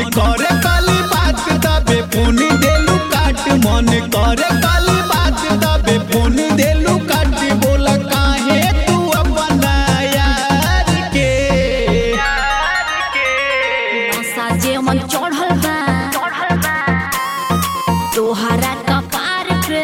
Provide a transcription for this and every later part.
करे काली बात तबे फोन देलू काट मन करे काली बात तबे फोन देलू काट बोला काहे तू अपना यार के नशा जे मन चढ़ल बा तोहरा कपार पे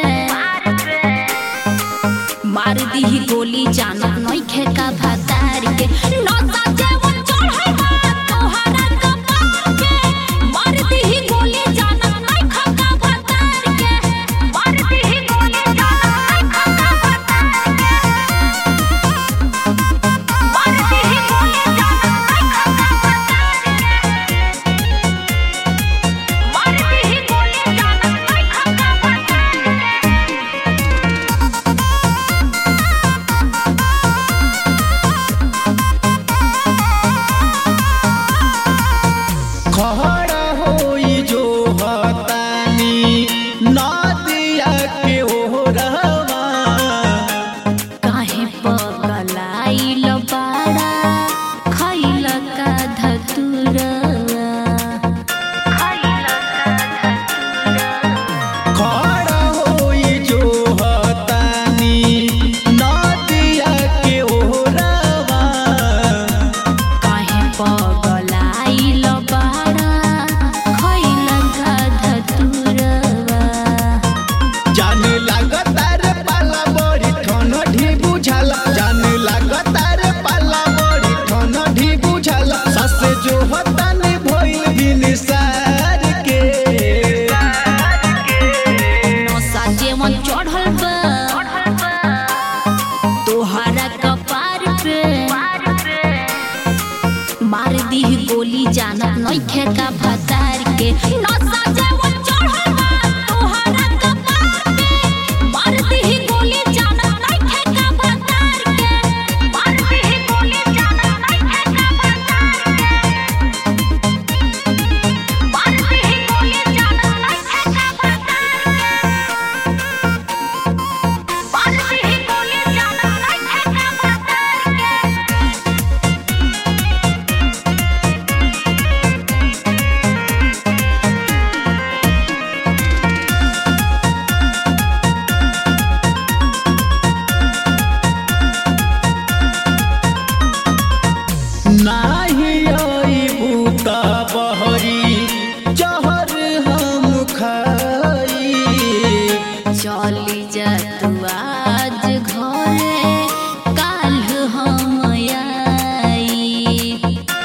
मार दी गोली जानत नइखे का भतार के नशा जे मन चढ़ल बा तोहरा कपार पे मार दी गोली जानत नइखे का भतार के मार दी गोली जानत नइखे का भतार के मार दी गोली जानत नइखे का भतार के मार दी गोली जानत नइखे का खड़ा होई जो हतानी नदिया के ओरवा काहे पगलाइल बाड़ा खइल का धतुरवा खइल का धतुरवा खड़ा होई जो हतानी नदिया के ओरवा काहे पगलाइल बाड़ा खइल का धतुरवा जाने लागता रे पाला बड़ी ठंडी बुझाला जाने लागता रे पाला बड़ी ठंडी बुझाला ससे जो हतानी भइल दिन सार के नशा जे मन चढ़ल बा तोहरा कपार पे मार दी गोली जानत नइखे का भतार के नशा जे मन चढ़ल बा तोहरा कपार पे मार दी गोली जानत नइखे का भतार के मार दी गोली जानत नइखे का भतार के मार दी गोली जानत नइखे का भतार के मार दी गोली जानत नइखे का भतार के नाही आई बूता बहरी जहर हम खाई चली जा तू आज घरे काल हम आई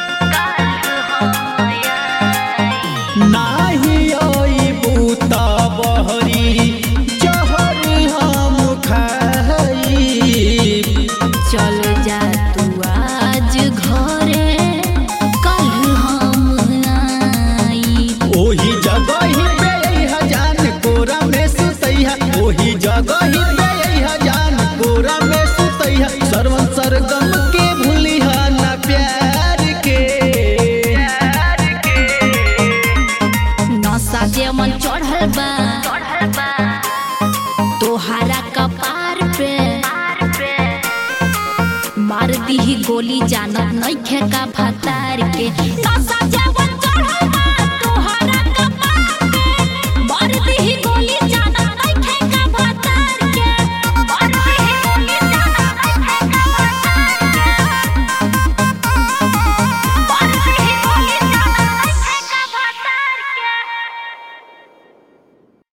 नाही आई बूता बहरी जहर हम खाई चल जा तू आज घरे काल हम आई ओही जगह ही पे जान कोरा में सुतैहा ओही जगह ही पे जान कोरा में सुतैहा सरवन सरगम के भूलिहा ना प्यार के नशा जे मन चढ़ल बा तोहरा कपार पे मार दी गोली जानत नइखे का भतार के नशा जे मन चढ़ल बा